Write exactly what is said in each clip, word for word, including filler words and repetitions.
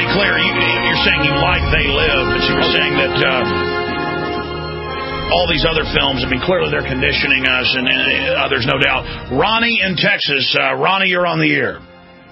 clear, you, you're saying you like They Live, but you were saying that uh, all these other films, I mean, clearly they're conditioning us, and, and uh, there's no doubt. Ronnie in Texas. Uh, Ronnie, you're on the air.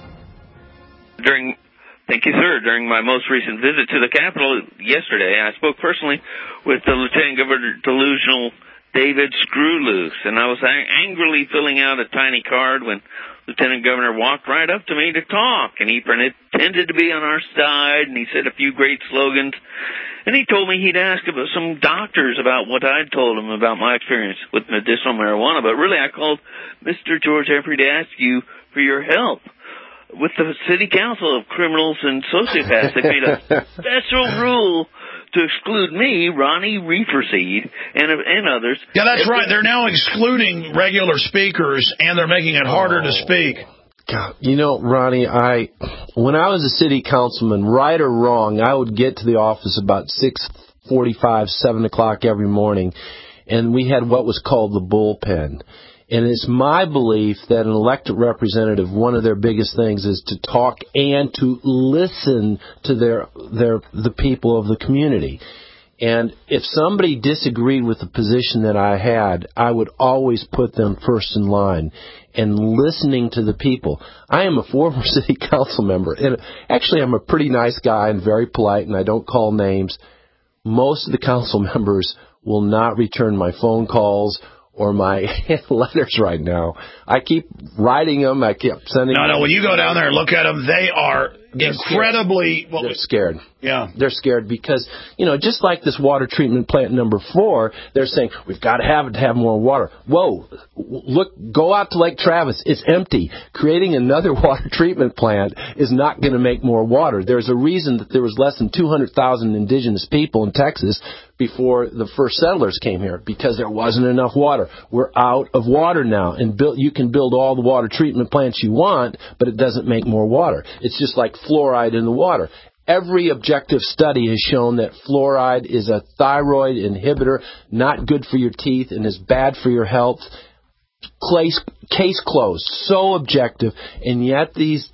During, thank you, sir. During my most recent visit to the Capitol yesterday, I spoke personally with the Lieutenant Governor Delusional David Screwloose, and I was angrily filling out a tiny card when Lieutenant Governor walked right up to me to talk, and he pretended to be on our side, and he said a few great slogans, and he told me he'd ask about some doctors about what I'd told him about my experience with medicinal marijuana, but really I called Mister George Every to ask you for your help. With the City Council of Criminals and Sociopaths, they made a special rule to exclude me, Ronnie Reeferseed, and and others. Yeah, that's right. They're now excluding regular speakers, and they're making it harder oh. to speak. God, you know, Ronnie, I when I was a city councilman, right or wrong, I would get to the office about six forty-five, seven o'clock every morning, and we had what was called the bullpen. And it's my belief that an elected representative, one of their biggest things is to talk and to listen to their their the people of the community. And if somebody disagreed with the position that I had, I would always put them first in line and listening to the people. I am a former city council member, and actually I'm a pretty nice guy and very polite, and I don't call names. Most of the council members will not return my phone calls or my letters right now. I keep writing them. I keep sending No, them. no, when you go down there and look at them, they are They're incredibly... Scared. Well, they're scared. Yeah. They're scared because, you know, just like this water treatment plant number four, they're saying, we've got to have it to have more water. Whoa, look, go out to Lake Travis. It's empty. Creating another water treatment plant is not going to make more water. There's a reason that there was less than two hundred thousand indigenous people in Texas before the first settlers came here, because there wasn't enough water. We're out of water now, and build, you can build all the water treatment plants you want, but it doesn't make more water. It's just like fluoride in the water. Every objective study has shown that fluoride is a thyroid inhibitor, not good for your teeth, and is bad for your health. Case, case closed. So objective, and yet these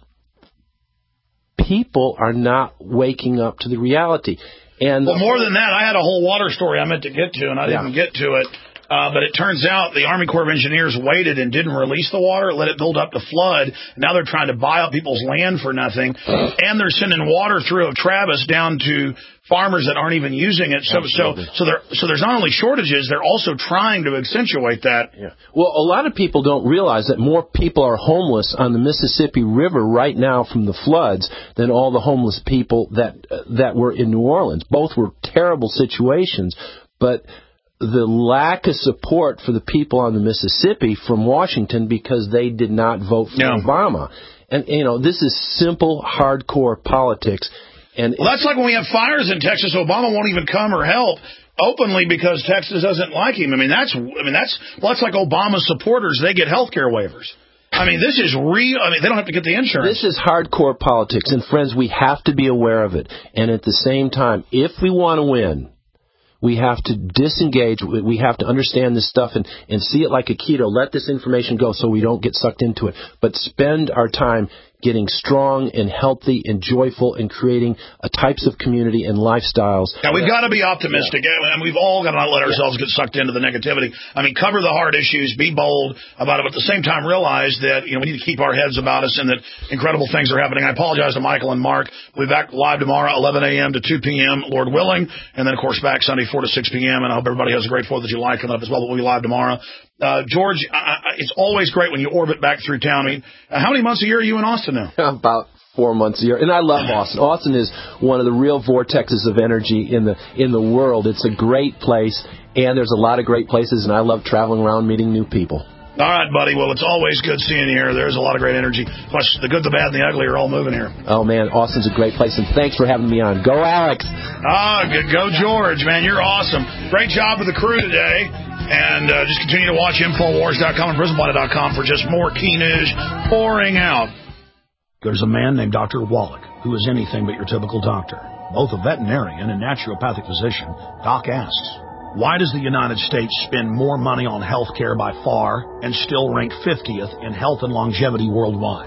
people are not waking up to the reality. And well, more than that, I had a whole water story I meant to get to, and I didn't yeah. get to it. Uh, but it turns out the Army Corps of Engineers waited and didn't release the water, let it build up to flood. Now they're trying to buy up people's land for nothing. And they're sending water through of Travis down to farmers that aren't even using it. So so so, there, so there's not only shortages, they're also trying to accentuate that. Yeah. Well, a lot of people don't realize that more people are homeless on the Mississippi River right now from the floods than all the homeless people that uh, that were in New Orleans. Both were terrible situations, but the lack of support for the people on the Mississippi from Washington because they did not vote for yeah. Obama. And, you know, this is simple, hardcore politics. And well, that's like when we have fires in Texas, Obama won't even come or help openly because Texas doesn't like him. I mean, that's, I mean, that's, well, that's like Obama's supporters. They get health care waivers. I mean, this is real. I mean, they don't have to get the insurance. This is hardcore politics. And, friends, we have to be aware of it. And at the same time, if we want to win, we have to disengage. We have to understand this stuff and, and see it like a keto. Let this information go so we don't get sucked into it. But spend our time getting strong and healthy and joyful and creating a types of community and lifestyles. Now, we've got to be optimistic, yeah. and we've all got to not let ourselves yeah. get sucked into the negativity. I mean, cover the hard issues, be bold about it, but at the same time realize that, you know, we need to keep our heads about us and that incredible things are happening. I apologize to Michael and Mark. We'll be back live tomorrow, eleven a.m. to two p.m., Lord willing, and then, of course, back Sunday, four to six p.m., and I hope everybody has a great fourth of July coming up as well, but we'll be live tomorrow. Uh, George, I, I, it's always great when you orbit back through town. I mean, uh, how many months a year are you in Austin now? About four months a year. And I love Austin. Austin is one of the real vortexes of energy in the in the world. It's a great place, and there's a lot of great places, and I love traveling around meeting new people. All right, buddy. Well, it's always good seeing you here. There's a lot of great energy. Plus, the good, the bad, and the ugly are all moving here. Oh, man, Austin's a great place, and thanks for having me on. Go, Alex. Ah, go, George, man. You're awesome. Great job with the crew today. And uh, just continue to watch Infowars dot com and Prison Planet dot com for just more key news pouring out. There's a man named Doctor Wallach who is anything but your typical doctor. Both a veterinarian and naturopathic physician, Doc asks, why does the United States spend more money on health care by far and still rank fiftieth in health and longevity worldwide?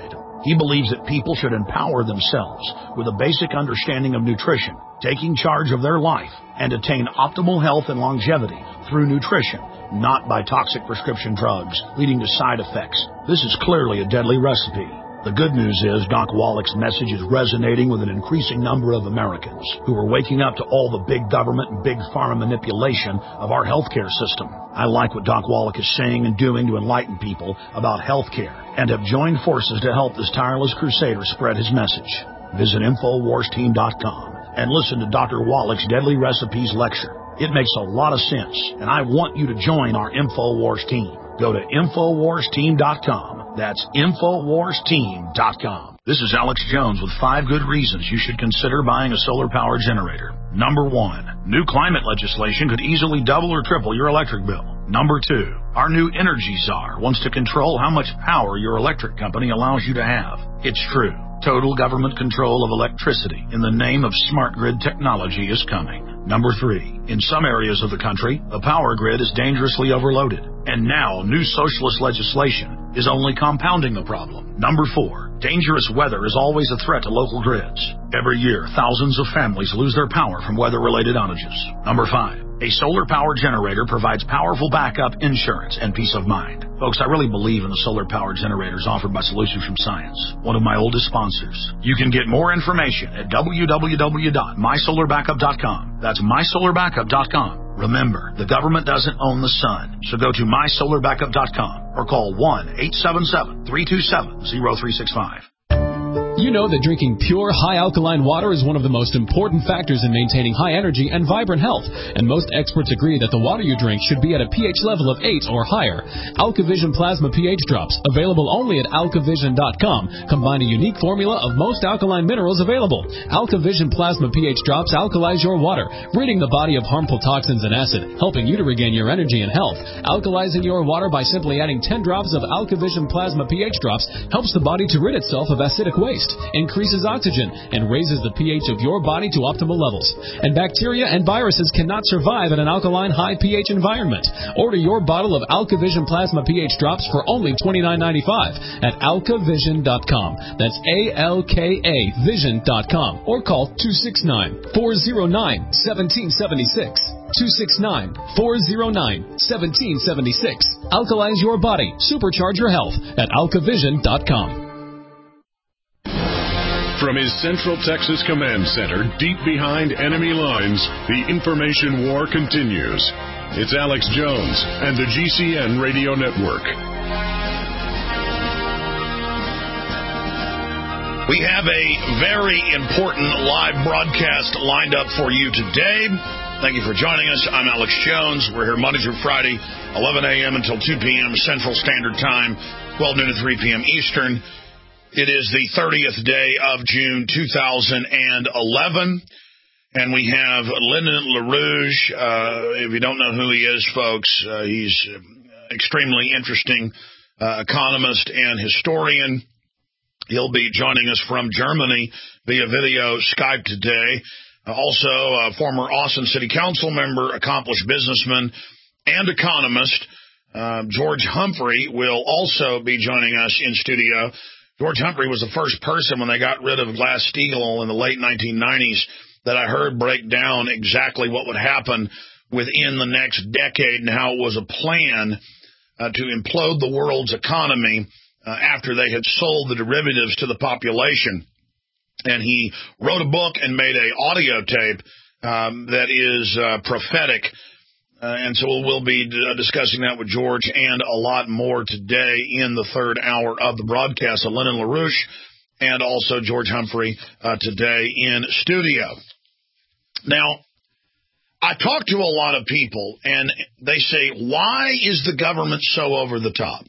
He believes that people should empower themselves with a basic understanding of nutrition, taking charge of their life, and attain optimal health and longevity through nutrition, not by toxic prescription drugs leading to side effects. This is clearly a deadly recipe. The good news is Doc Wallach's message is resonating with an increasing number of Americans who are waking up to all the big government and big pharma manipulation of our healthcare system. I like what Doc Wallach is saying and doing to enlighten people about healthcare and have joined forces to help this tireless crusader spread his message. Visit Infowars Team dot com and listen to Doctor Wallach's Deadly Recipes lecture. It makes a lot of sense, and I want you to join our Infowars team. Go to Infowars Team dot com. That's Infowars Team dot com. This is Alex Jones with five good reasons you should consider buying a solar power generator. Number one, new climate legislation could easily double or triple your electric bill. Number two, our new energy czar wants to control how much power your electric company allows you to have. It's true. Total government control of electricity in the name of smart grid technology is coming. Number three, in some areas of the country, the power grid is dangerously overloaded. And now, new socialist legislation is only compounding the problem. Number four, dangerous weather is always a threat to local grids. Every year, thousands of families lose their power from weather-related outages. Number five, a solar power generator provides powerful backup insurance and peace of mind. Folks, I really believe in the solar power generators offered by Solutions from Science, one of my oldest sponsors. You can get more information at w w w dot my solar backup dot com. That's my solar backup dot com. Remember, the government doesn't own the sun, so go to my solar backup dot com or call one eight seven seven, three two seven, zero three six five. You know that drinking pure, high-alkaline water is one of the most important factors in maintaining high energy and vibrant health, and most experts agree that the water you drink should be at a pH level of eight or higher. AlkaVision Plasma pH Drops, available only at alka vision dot com, combine a unique formula of most alkaline minerals available. AlkaVision Plasma pH Drops alkalize your water, ridding the body of harmful toxins and acid, helping you to regain your energy and health. Alkalizing your water by simply adding ten drops of AlkaVision Plasma pH Drops helps the body to rid itself of acidic waste, increases oxygen, and raises the pH of your body to optimal levels. And bacteria and viruses cannot survive in an alkaline high pH environment. Order your bottle of AlkaVision Plasma pH Drops for only twenty-nine ninety-five at alka vision dot com. That's A L K A vision dot com. Or call two six nine, four zero nine, one seven seven six. two six nine, four zero nine, one seven seven six. Alkalize your body. Supercharge your health at alka vision dot com. From his Central Texas Command Center, deep behind enemy lines, the information war continues. It's Alex Jones and the G C N Radio Network. We have a very important live broadcast lined up for you today. Thank you for joining us. I'm Alex Jones. We're here Monday through Friday, eleven a.m. until two p.m. Central Standard Time, twelve noon to three p.m. Eastern. It is the thirtieth day of June, two thousand eleven, and we have Lyndon LaRouche. Uh, if you don't know who he is, folks, uh, he's an extremely interesting uh, economist and historian. He'll be joining us from Germany via video Skype today. Uh, also, a former Austin City Council member, accomplished businessman, and economist, uh, George Humphrey, will also be joining us in studio. George Humphrey was the first person when they got rid of Glass-Steagall in the late nineteen nineties that I heard break down exactly what would happen within the next decade and how it was a plan uh, to implode the world's economy uh, after they had sold the derivatives to the population. And he wrote a book and made an audio tape um, that is uh, prophetic. Uh, and so we'll be uh, discussing that with George and a lot more today in the third hour of the broadcast. So Lyndon LaRouche and also George Humphrey uh, today in studio. Now, I talk to a lot of people, and they say, why is the government so over the top?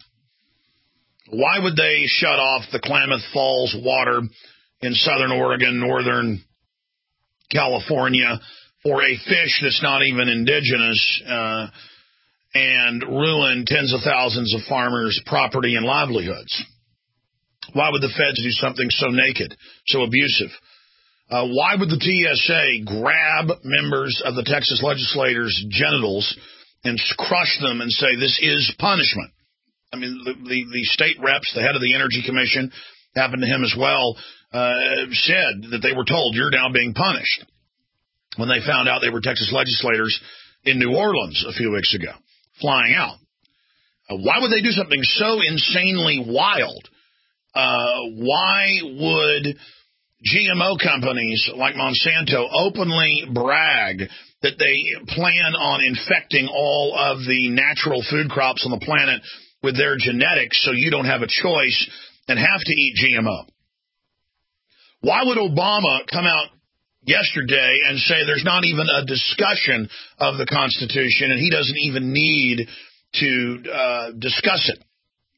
Why would they shut off the Klamath Falls water in southern Oregon, northern California, for a fish that's not even indigenous, uh, and ruin tens of thousands of farmers' property and livelihoods? Why would the feds do something so naked, so abusive? Uh, why would the T S A grab members of the Texas legislators' genitals and crush them and say this is punishment? I mean, the, the, the state reps, the head of the Energy Commission, happened to him as well, uh, said that they were told, you're now being punished, when they found out they were Texas legislators in New Orleans a few weeks ago, flying out. Uh, why would they do something so insanely wild? Uh, why would G M O companies like Monsanto openly brag that they plan on infecting all of the natural food crops on the planet with their genetics so you don't have a choice and have to eat G M O? Why would Obama come out yesterday and say there's not even a discussion of the Constitution and he doesn't even need to uh, discuss it?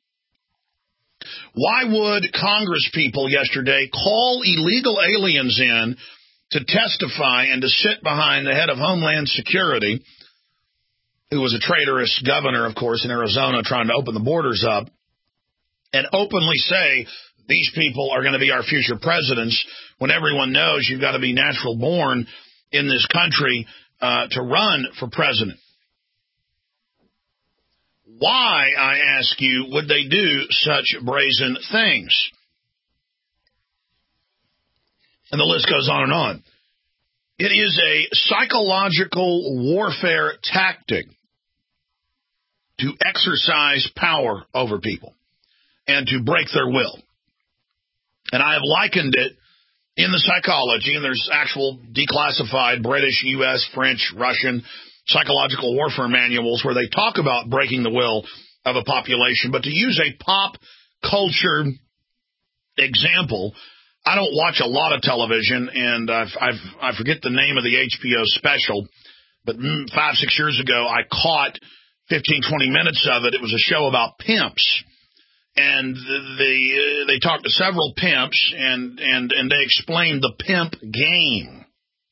Why would Congress people yesterday call illegal aliens in to testify and to sit behind the head of Homeland Security, who was a traitorous governor, of course, in Arizona trying to open the borders up, and openly say these people are going to be our future presidents when everyone knows you've got to be natural born in this country uh, to run for president? Why, I ask you, would they do such brazen things? And the list goes on and on. It is a psychological warfare tactic to exercise power over people and to break their will. And I have likened it in the psychology, and there's actual declassified British, U S, French, Russian psychological warfare manuals where they talk about breaking the will of a population. But to use a pop culture example, I don't watch a lot of television, and I've, I've, I forget the name of the H B O special, but five, six years ago, I caught fifteen, twenty minutes of it. It was a show about pimps. And they, they talked to several pimps, and, and, and they explained the pimp game.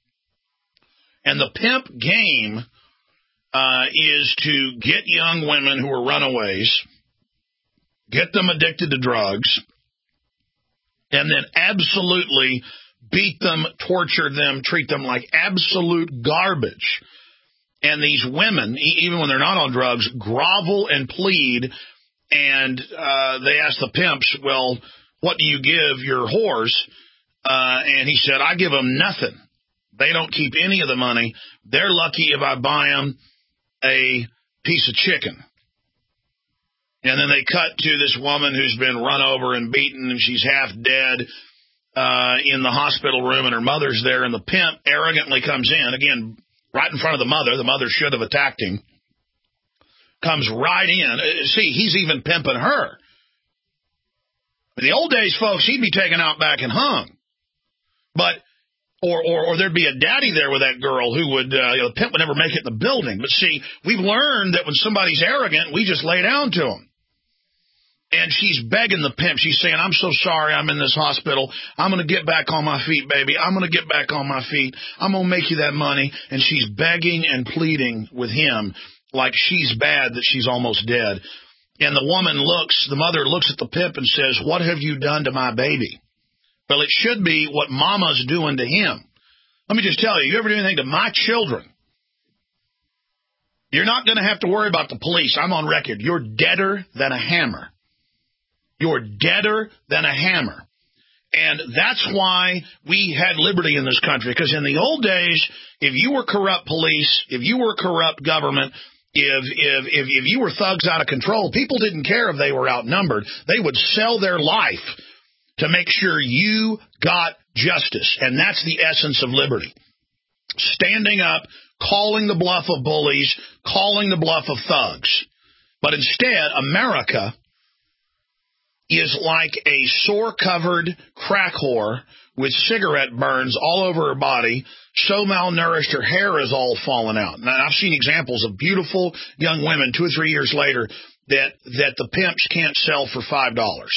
And the pimp game uh, is to get young women who are runaways, get them addicted to drugs, and then absolutely beat them, torture them, treat them like absolute garbage. And these women, even when they're not on drugs, grovel and plead. And uh, they asked the pimps, well, what do you give your whores? Uh, and he said, I give them nothing. They don't keep any of the money. They're lucky if I buy them a piece of chicken. And then they cut to this woman who's been run over and beaten, and she's half dead uh, in the hospital room, and her mother's there. And the pimp arrogantly comes in, again, right in front of the mother. The mother should have attacked him. Comes right in. See, he's even pimping her. In the old days, folks, he'd be taken out back and hung. But, or, or, or there'd be a daddy there with that girl who would, uh, you know, the pimp would never make it in the building. But see, we've learned that when somebody's arrogant, we just lay down to them. And she's begging the pimp. She's saying, I'm so sorry I'm in this hospital. I'm going to get back on my feet, baby. I'm going to get back on my feet. I'm going to make you that money. And she's begging and pleading with him like she's bad, that she's almost dead. And the woman looks, the mother looks at the pimp and says, what have you done to my baby? Well, it should be what mama's doing to him. Let me just tell you, you ever do anything to my children, you're not going to have to worry about the police. I'm on record. You're deader than a hammer. You're deader than a hammer. And that's why we had liberty in this country. Because in the old days, if you were corrupt police, if you were corrupt government, If, if if if you were thugs out of control, people didn't care if they were outnumbered. They would sell their life to make sure you got justice. And that's the essence of liberty. Standing up, calling the bluff of bullies, calling the bluff of thugs. But instead, America is like a sore-covered crack whore with cigarette burns all over her body, so malnourished her hair is all fallen out. Now, I've seen examples of beautiful young women two or three years later that, that the pimps can't sell for five dollars.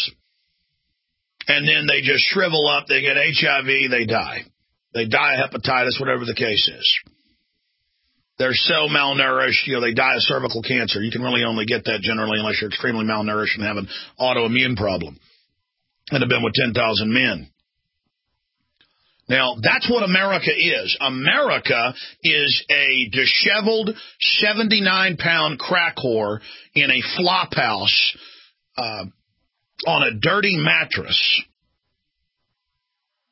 And then they just shrivel up, they get H I V, they die. They die of hepatitis, whatever the case is. They're so malnourished, you know, they die of cervical cancer. You can really only get that generally unless you're extremely malnourished and have an autoimmune problem. And have been with ten thousand men. Now, that's what America is. America is a disheveled seventy-nine pound crack whore in a flop house uh, on a dirty mattress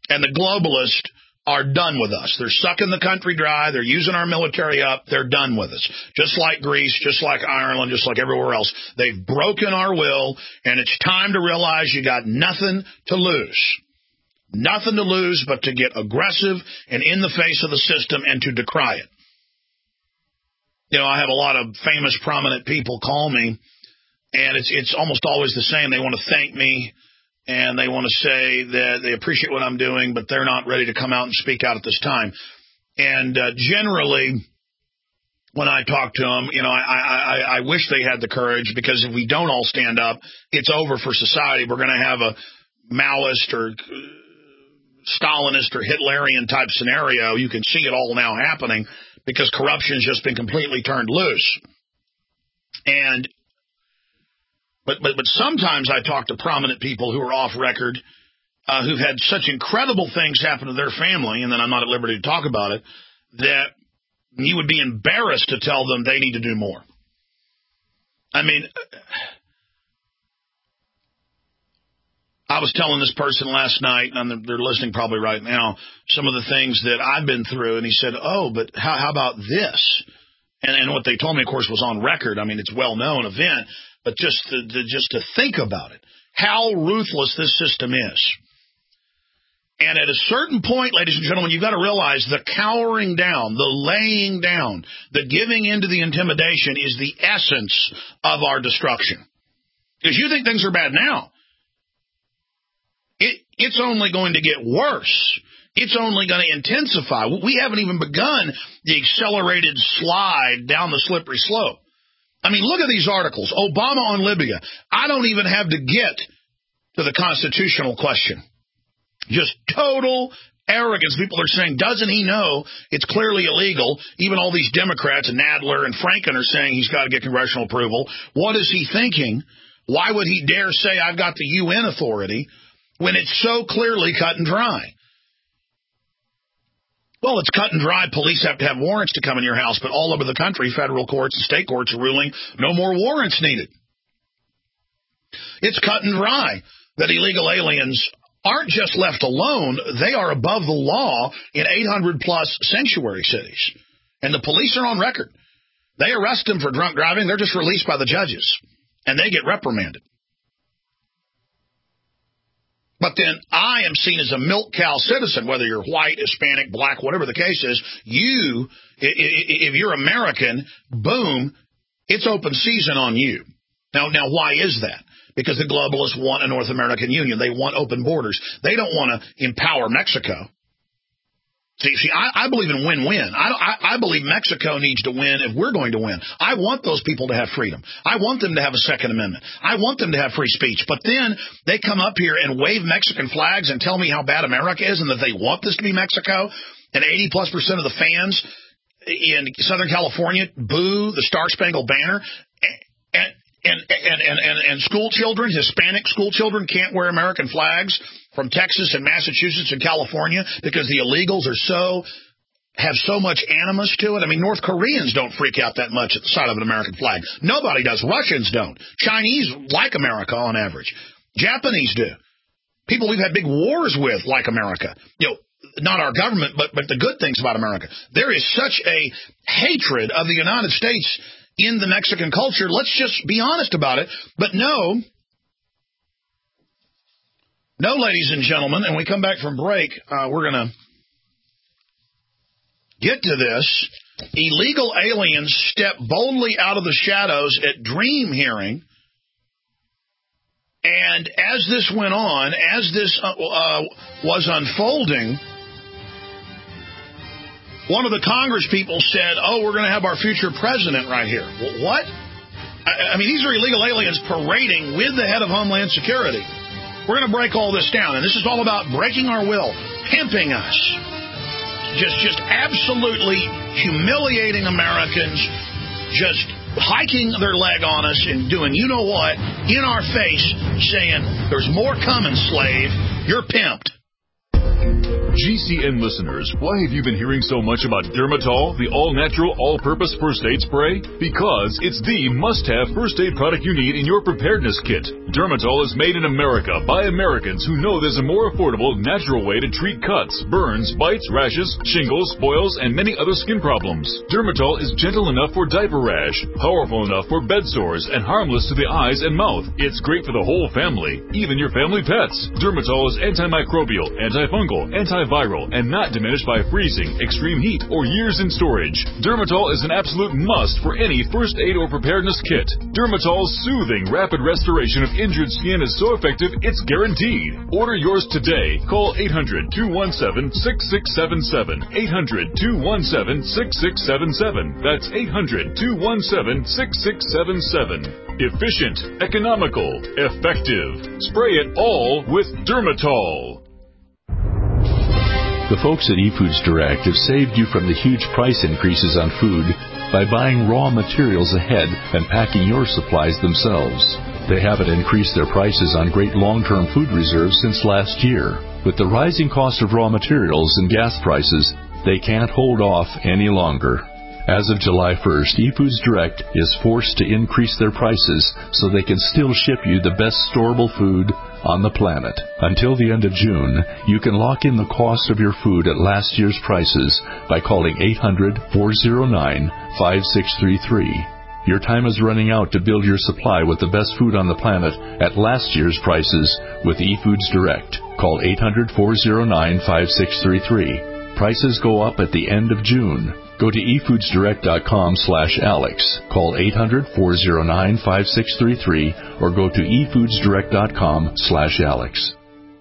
And the globalists are done with us. They're sucking the country dry. They're using our military up. They're done with us. Just like Greece, just like Ireland, just like everywhere else. They've broken our will, and it's time to realize you got nothing to lose. Nothing to lose but to get aggressive and in the face of the system and to decry it. You know, I have a lot of famous, prominent people call me, and it's it's almost always the same. They want to thank me, and they want to say that they appreciate what I'm doing, but they're not ready to come out and speak out at this time. And uh, generally, when I talk to them, you know, I, I, I wish they had the courage, because if we don't all stand up, it's over for society. We're going to have a Maoist or Stalinist or Hitlerian type scenario. You can see it all now happening because corruption has just been completely turned loose. And But, but but sometimes I talk to prominent people who are off record, uh, who've had such incredible things happen to their family, and then I'm not at liberty to talk about it, that you would be embarrassed to tell them they need to do more. I mean, I was telling this person last night, and they're listening probably right now, some of the things that I've been through, and he said, oh, but how, how about this? And, and what they told me, of course, was on record. I mean, it's a well-known event. But just to, to, just to think about it, how ruthless this system is. And at a certain point, ladies and gentlemen, you've got to realize the cowering down, the laying down, the giving into the intimidation is the essence of our destruction. Because you think things are bad now. It, it's only going to get worse. It's only going to intensify. We haven't even begun the accelerated slide down the slippery slope. I mean, look at these articles. Obama on Libya. I don't even have to get to the constitutional question. Just total arrogance. People are saying, doesn't he know it's clearly illegal? Even all these Democrats, and Nadler and Franken, are saying he's got to get congressional approval. What is he thinking? Why would he dare say I've got the U N authority when it's so clearly cut and dry? Well, it's cut and dry. Police have to have warrants to come in your house, but all over the country, federal courts and state courts are ruling no more warrants needed. It's cut and dry that illegal aliens aren't just left alone. They are above the law in eight hundred plus sanctuary cities. And the police are on record. They arrest them for drunk driving. They're just released by the judges, and they get reprimanded. But then I am seen as a milk cow citizen, whether you're white, Hispanic, black, whatever the case is. You, if you're American, boom, it's open season on you. Now, now, why is that? Because the globalists want a North American Union. They want open borders. They don't want to empower Mexico. See, see, I, I believe in win-win. I, I, I believe Mexico needs to win if we're going to win. I want those people to have freedom. I want them to have a Second Amendment. I want them to have free speech. But then they come up here and wave Mexican flags and tell me how bad America is and that they want this to be Mexico. And eighty plus percent of the fans in Southern California boo the Star Spangled Banner. And, and, and, and, and, and school children, Hispanic school children, can't wear American flags from Texas and Massachusetts and California because the illegals are so have so much animus to it. I mean, North Koreans don't freak out that much at the sight of an American flag. Nobody does. Russians don't. Chinese like America on average. Japanese do. People we've had big wars with like America. You know, not our government, but but the good things about America. There is such a hatred of the United States in the Mexican culture. Let's just be honest about it. But no. No, ladies and gentlemen, and we come back from break, uh, we're going to get to this. Illegal aliens step boldly out of the shadows at Dream hearing. And as this went on, as this uh, uh, was unfolding, one of the Congress people said, oh, we're going to have our future president right here. What? I, I mean, these are illegal aliens parading with the head of Homeland Security. We're going to break all this down, and this is all about breaking our will, pimping us, just just absolutely humiliating Americans, just hiking their leg on us and doing you-know-what in our face, saying, there's more coming, slave, you're pimped. G C N listeners, why have you been hearing so much about Dermatol, the all-natural, all-purpose first aid spray? Because it's the must-have first aid product you need in your preparedness kit. Dermatol is made in America by Americans who know there's a more affordable, natural way to treat cuts, burns, bites, rashes, shingles, boils, and many other skin problems. Dermatol is gentle enough for diaper rash, powerful enough for bed sores, and harmless to the eyes and mouth. It's great for the whole family, even your family pets. Dermatol is antimicrobial, antifungal, antiviral, and not diminished by freezing, extreme heat, or years in storage. Dermatol is an absolute must for any first aid or preparedness kit. Dermatol's soothing, rapid restoration of injured skin is so effective, it's guaranteed. Order yours today. Call eight hundred, two one seven, six six seven seven. eight hundred, two one seven, six six seven seven. That's eight hundred, two one seven, six six seven seven. Efficient, economical, effective. Spray it all with Dermatol. The folks at eFoods Direct have saved you from the huge price increases on food by buying raw materials ahead and packing your supplies themselves. They haven't increased their prices on great long-term food reserves since last year. With the rising cost of raw materials and gas prices, they can't hold off any longer. As of July first, eFoods Direct is forced to increase their prices so they can still ship you the best storable food on the planet. Until the end of June, you can lock in the cost of your food at last year's prices by calling eight hundred, four oh nine, five six three three. Your time is running out to build your supply with the best food on the planet at last year's prices with eFoods Direct. Call eight hundred, four oh nine, five six three three. Prices go up at the end of June. Go to e foods direct dot com slash Alex. Call eight hundred, four oh nine, five six three three or go to e foods direct dot com slash Alex.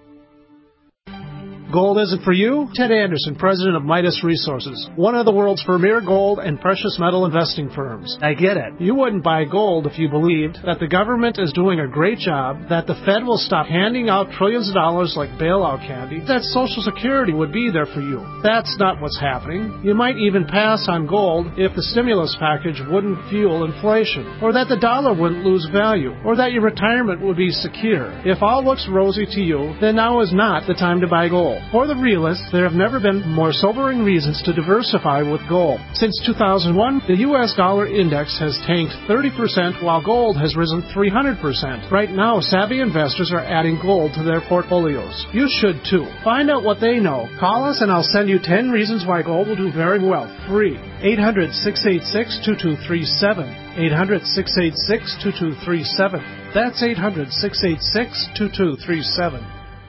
Gold isn't for you? Ted Anderson, president of Midas Resources, one of the world's premier gold and precious metal investing firms. I get it. You wouldn't buy gold if you believed that the government is doing a great job, that the Fed will stop handing out trillions of dollars like bailout candy, that Social Security would be there for you. That's not what's happening. You might even pass on gold if the stimulus package wouldn't fuel inflation, or that the dollar wouldn't lose value, or that your retirement would be secure. If all looks rosy to you, then now is not the time to buy gold. For the realists, there have never been more sobering reasons to diversify with gold. Since two thousand one, the U S dollar index has tanked thirty percent while gold has risen three hundred percent. Right now, savvy investors are adding gold to their portfolios. You should too. Find out what they know. Call us and I'll send you ten reasons why gold will do very well. Free. eight hundred, six eight six, two two three seven. eight hundred, six eight six, two two three seven. That's eight hundred, six eight six, two two three seven.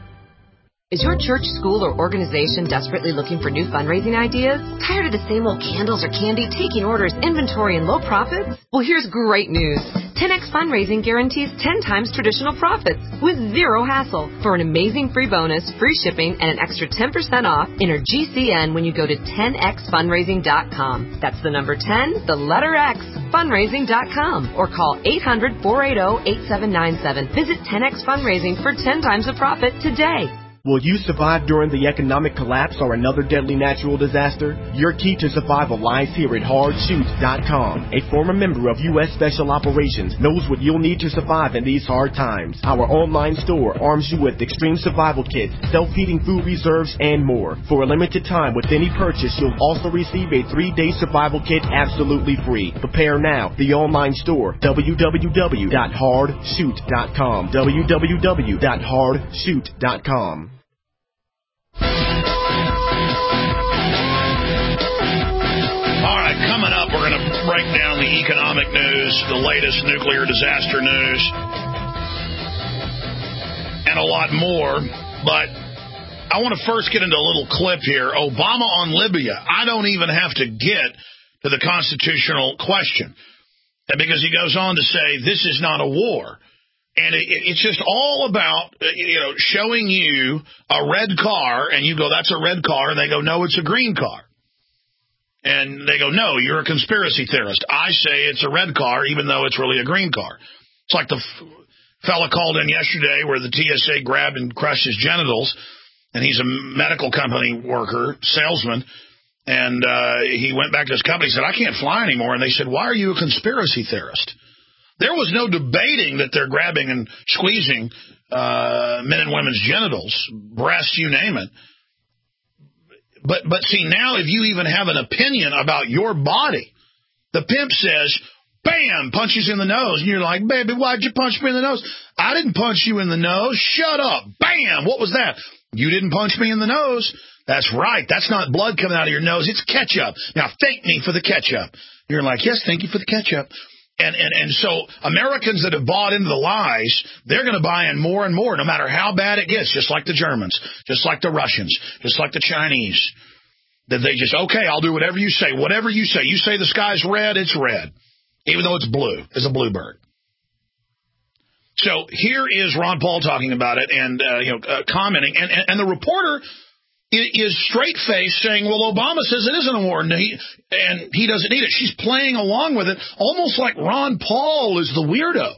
Is your church, school, or organization desperately looking for new fundraising ideas? Tired of the same old candles or candy, taking orders, inventory, and low profits? Well, here's great news. ten X Fundraising guarantees ten times traditional profits with zero hassle. For an amazing free bonus, free shipping, and an extra ten percent off, enter G C N when you go to ten x fundraising dot com. That's the number ten, the letter X, fundraising dot com. Or call eight hundred, four eight zero, eight seven nine seven. Visit ten X Fundraising for ten times the profit today. Will you survive during the economic collapse or another deadly natural disaster? Your key to survival lies here at hard shoot dot com. A former member of U S Special Operations knows what you'll need to survive in these hard times. Our online store arms you with extreme survival kits, self-heating food reserves, and more. For a limited time with any purchase, you'll also receive a three-day survival kit absolutely free. Prepare now. The online store, w w w dot hard shoot dot com. w w w dot hard shoot dot com. All right, coming up, we're going to break down the economic news, the latest nuclear disaster news, and a lot more. But I want to first get into a little clip here. Obama on Libya. I don't even have to get to the constitutional question, because he goes on to say this is not a war. And it, it's just all about, you know, showing you a red car, and you go, that's a red car, and they go, no, it's a green car. And they go, no, you're a conspiracy theorist. I say it's a red car, even though it's really a green car. It's like the f- fella called in yesterday where the T S A grabbed and crushed his genitals, and he's a medical company worker, salesman, and uh, he went back to his company and said, I can't fly anymore. And they said, why are you a conspiracy theorist? There was no debating that they're grabbing and squeezing uh, men and women's genitals, breasts, you name it. But, but see, now if you even have an opinion about your body, the pimp says, bam, punches you in the nose. And you're like, baby, why'd you punch me in the nose? I didn't punch you in the nose. Shut up. Bam. What was that? You didn't punch me in the nose. That's right. That's not blood coming out of your nose. It's ketchup. Now thank me for the ketchup. You're like, yes, thank you for the ketchup. And, and, and so Americans that have bought into the lies, they're going to buy in more and more, no matter how bad it gets, just like the Germans, just like the Russians, just like the Chinese. That they just, okay, I'll do whatever you say. Whatever you say. You say the sky's red, it's red. Even though it's blue, it's a bluebird. So here is Ron Paul talking about it and uh, you know uh, commenting. And, and, and the reporter is straight-faced saying, well, Obama says it isn't a war, and he, and he doesn't need it. She's playing along with it, almost like Ron Paul is the weirdo.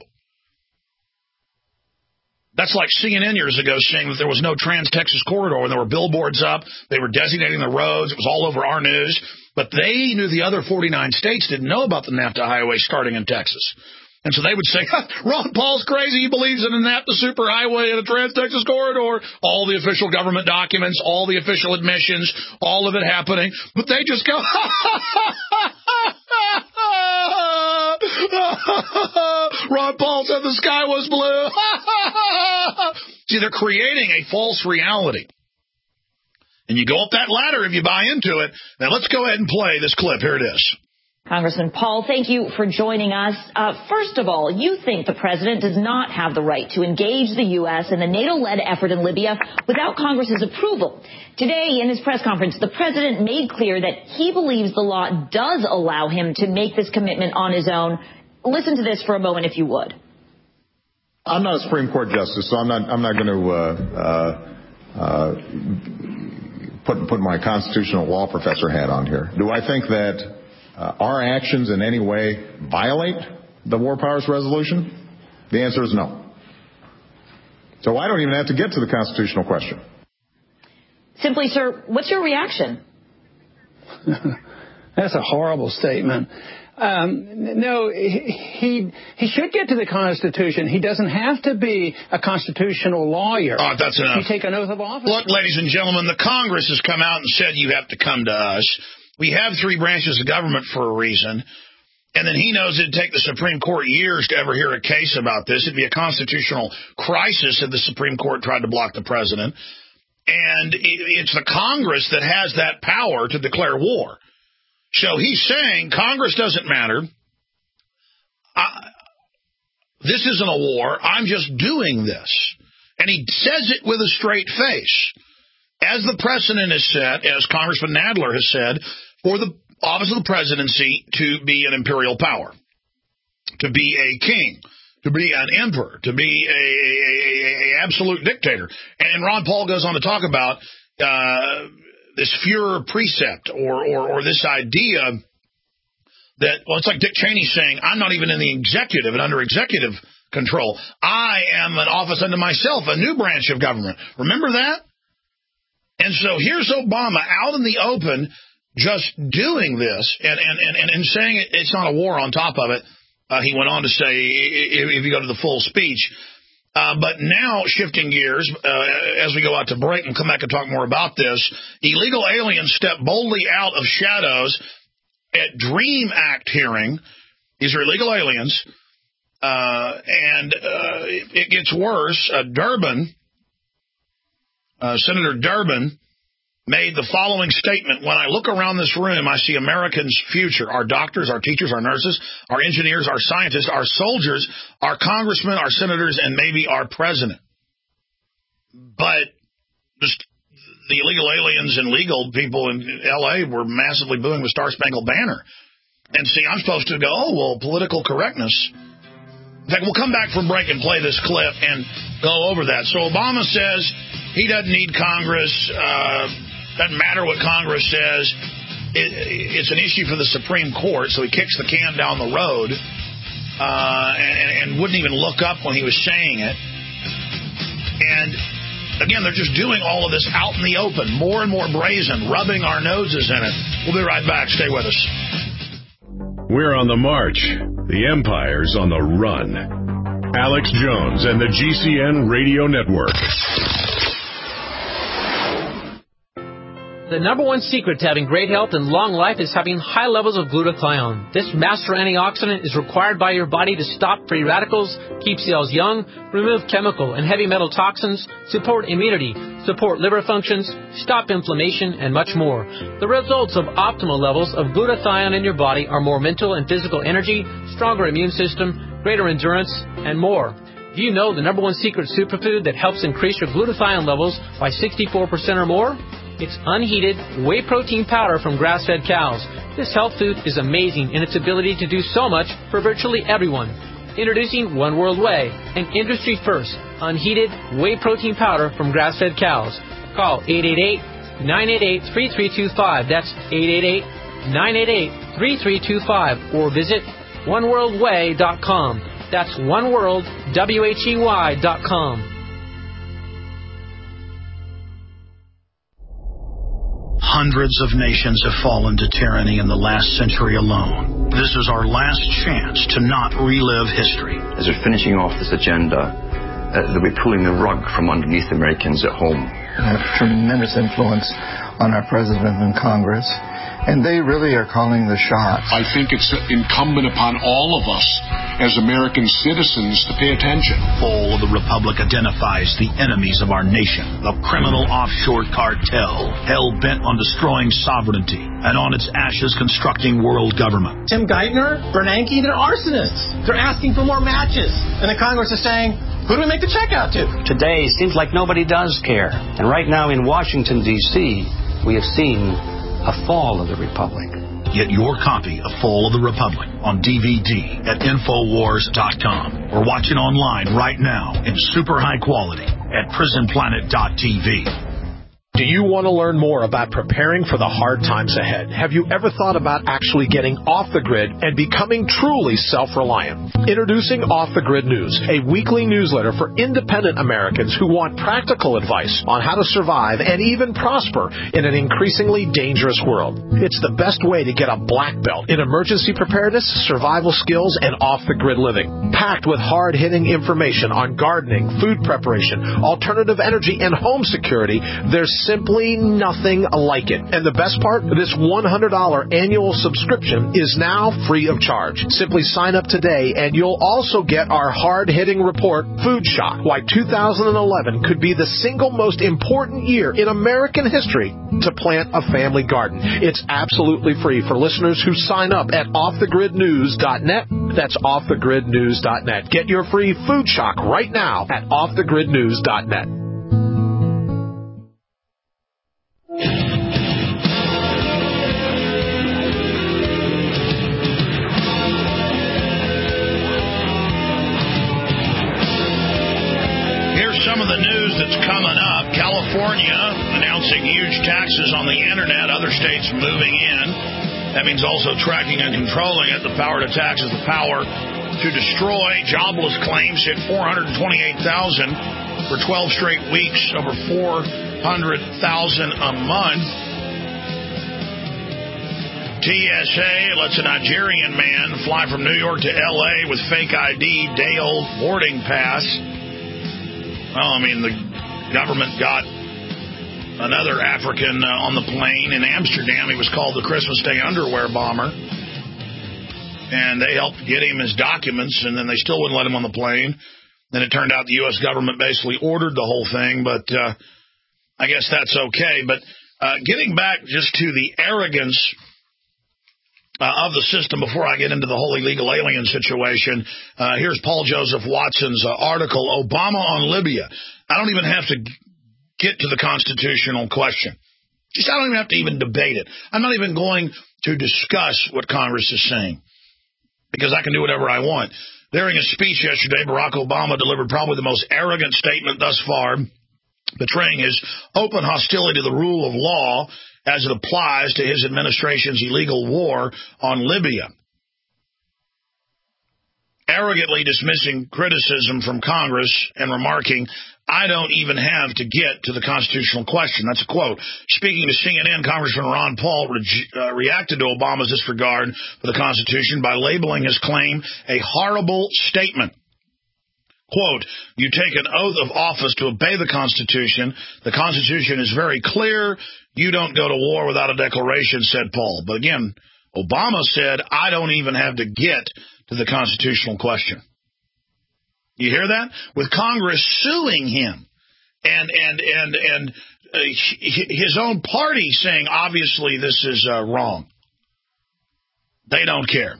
That's like C N N years ago saying that there was no Trans-Texas corridor, and there were billboards up. They were designating the roads. It was all over our news. But they knew the other forty-nine states didn't know about the NAFTA highway starting in Texas. And so they would say, Ron Paul's crazy. He believes in a NAFTA superhighway and a Trans-Texas corridor. All the official government documents, all the official admissions, all of it happening. But they just go, Ron Paul said the sky was blue. See, they're creating a false reality. And you go up that ladder if you buy into it. Now let's go ahead and play this clip. Here it is. Congressman Paul, thank you for joining us. Uh, first of all, you think the president does not have the right to engage the U S in the NATO-led effort in Libya without Congress's approval. Today, in his press conference, the president made clear that he believes the law does allow him to make this commitment on his own. Listen to this for a moment, if you would. I'm not a Supreme Court justice, so I'm not. I'm not going to uh, uh, uh, put put my constitutional law professor hat on here. Do I think that Uh, our actions in any way violate the War Powers Resolution? The answer is no. So I don't even have to get to the constitutional question. Simply, sir, what's your reaction? That's a horrible statement. Um, no, he he should get to the Constitution. He doesn't have to be a constitutional lawyer. Oh, that's enough. He take an oath of office. Look, ladies and gentlemen, the Congress has come out and said you have to come to us. We have three branches of government for a reason. And then he knows it'd take the Supreme Court years to ever hear a case about this. It'd be a constitutional crisis if the Supreme Court tried to block the president. And it's the Congress that has that power to declare war. So he's saying Congress doesn't matter. I, this isn't a war. I'm just doing this. And he says it with a straight face. As the precedent is set, as Congressman Nadler has said, for the office of the presidency to be an imperial power, to be a king, to be an emperor, to be a, a, a, a absolute dictator. And Ron Paul goes on to talk about uh, this Führer precept or, or, or this idea that, well, it's like Dick Cheney saying, I'm not even in the executive and under executive control. I am an office unto myself, a new branch of government. Remember that? And so here's Obama out in the open just doing this and, and, and, and saying it, it's not a war on top of it. Uh, he went on to say, if, if you go to the full speech. Uh, but now, shifting gears, uh, as we go out to break and come back and talk more about this, illegal aliens step boldly out of shadows at DREAM Act hearing. These are illegal aliens. Uh, and uh, it, it gets worse. Uh, Durbin, uh, Senator Durbin, made the following statement. When I look around this room, I see Americans' future, our doctors, our teachers, our nurses, our engineers, our scientists, our soldiers, our congressmen, our senators, and maybe our president. But just the illegal aliens and legal people in L A were massively booing the Star Spangled Banner. And see, I'm supposed to go, oh, well, political correctness. In fact, we'll come back from break and play this clip and go over that. So Obama says he doesn't need Congress. Uh, doesn't matter what Congress says. It, it's an issue for the Supreme Court, so he kicks the can down the road uh, and, and wouldn't even look up when he was saying it. And, again, they're just doing all of this out in the open, more and more brazen, rubbing our noses in it. We'll be right back. Stay with us. We're on the march. The empire's on the run. Alex Jones and the G C N Radio Network. The number one secret to having great health and long life is having high levels of glutathione. This master antioxidant is required by your body to stop free radicals, keep cells young, remove chemical and heavy metal toxins, support immunity, support liver functions, stop inflammation, and much more. The results of optimal levels of glutathione in your body are more mental and physical energy, stronger immune system, greater endurance, and more. Do you know the number one secret superfood that helps increase your glutathione levels by sixty-four percent or more? It's unheated whey protein powder from grass-fed cows. This health food is amazing in its ability to do so much for virtually everyone. Introducing One World Whey, an industry first, unheated whey protein powder from grass-fed cows. Call eight eight eight, nine eight eight, three three two five. That's eight eight eight, nine eight eight, three three two five. Or visit one world whey dot com. That's oneworld, W H E Y dot com. Hundreds of nations have fallen to tyranny in the last century alone. This is our last chance to not relive history. As we're finishing off this agenda, uh, that we're pulling the rug from underneath Americans at home. We have tremendous influence on our president and Congress, and they really are calling the shots. I think it's incumbent upon all of us as American citizens to pay attention. Fall of the Republic identifies the enemies of our nation, the criminal offshore cartel, hell-bent on destroying sovereignty, and on its ashes constructing world government. Tim Geithner, Bernanke, they're arsonists. They're asking for more matches. And the Congress is saying, who do we make the check out to? Today seems like nobody does care. And right now in Washington, D C, we have seen a fall of the Republic. Get your copy of Fall of the Republic on D V D at Infowars dot com or watch it online right now in super high quality at Prison Planet dot T V. Do you want to learn more about preparing for the hard times ahead? Have you ever thought about actually getting off the grid and becoming truly self-reliant? Introducing Off the Grid News, a weekly newsletter for independent Americans who want practical advice on how to survive and even prosper in an increasingly dangerous world. It's the best way to get a black belt in emergency preparedness, survival skills, and off-the-grid living. Packed with hard-hitting information on gardening, food preparation, alternative energy, and home security, there's simply nothing like it. And the best part, this one hundred dollars annual subscription is now free of charge. Simply sign up today and you'll also get our hard-hitting report, Food Shock, why two thousand eleven could be the single most important year in American history to plant a family garden. It's absolutely free for listeners who sign up at off the grid news dot net. That's off the grid news dot net. Get your free Food Shock right now at off the grid news dot net. Some of the news that's coming up. California announcing huge taxes on the internet. Other states moving in. That means also tracking and controlling it. The power to tax is the power to destroy. Jobless claims hit four hundred twenty-eight thousand for twelve straight weeks, over four hundred thousand a month. T S A lets a Nigerian man fly from New York to L A with fake I D, day-old boarding pass. Well, I mean, the government got another African uh, on the plane in Amsterdam. He was called the Christmas Day underwear bomber. And they helped get him his documents, and then they still wouldn't let him on the plane. Then it turned out the U S government basically ordered the whole thing, but uh, I guess that's okay. But uh, getting back just to the arrogance Uh, of the system before I get into the whole illegal alien situation. Uh, here's Paul Joseph Watson's uh, article, Obama on Libya. I don't even have to g- get to the constitutional question. Just I don't even have to even debate it. I'm not even going to discuss what Congress is saying because I can do whatever I want. During a speech yesterday, Barack Obama delivered probably the most arrogant statement thus far, betraying his open hostility to the rule of law as it applies to his administration's illegal war on Libya. Arrogantly dismissing criticism from Congress and remarking, I don't even have to get to the constitutional question. That's a quote. Speaking to C N N, Congressman Ron Paul re- uh, reacted to Obama's disregard for the Constitution by labeling his claim a horrible statement. Quote, you take an oath of office to obey the Constitution. The Constitution is very clear. You don't go to war without a declaration, said Paul. But again, Obama said, I don't even have to get to the constitutional question. You hear that? With Congress suing him and and and and uh, his own party saying, obviously, this is uh, wrong. They don't care.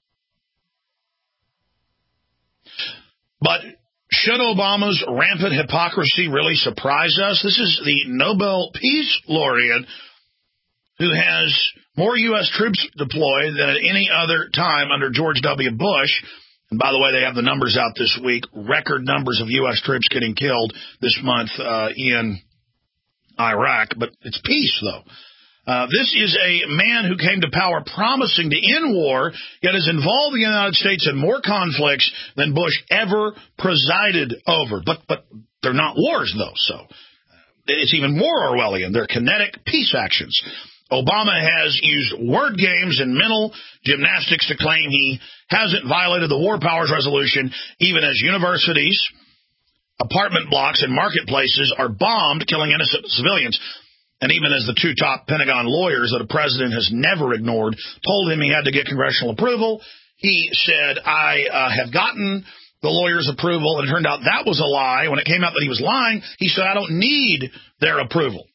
But should Obama's rampant hypocrisy really surprise us? This is the Nobel Peace Laureate who has more U S troops deployed than at any other time under George W. Bush. And by the way, they have the numbers out this week. Record numbers of U S troops getting killed this month uh, in Iraq. But it's peace, though. Uh, this is a man who came to power promising to end war, yet is involved in the United States in more conflicts than Bush ever presided over. But but they're not wars, though, so it's even more Orwellian. They're kinetic peace actions. Obama has used word games and mental gymnastics to claim he hasn't violated the War Powers Resolution, even as universities, apartment blocks, and marketplaces are bombed, killing innocent civilians. And even as the two top Pentagon lawyers that a president has never ignored told him he had to get congressional approval, he said, I uh, have gotten the lawyer's approval, and it turned out that was a lie. When it came out that he was lying, he said, I don't need their approval.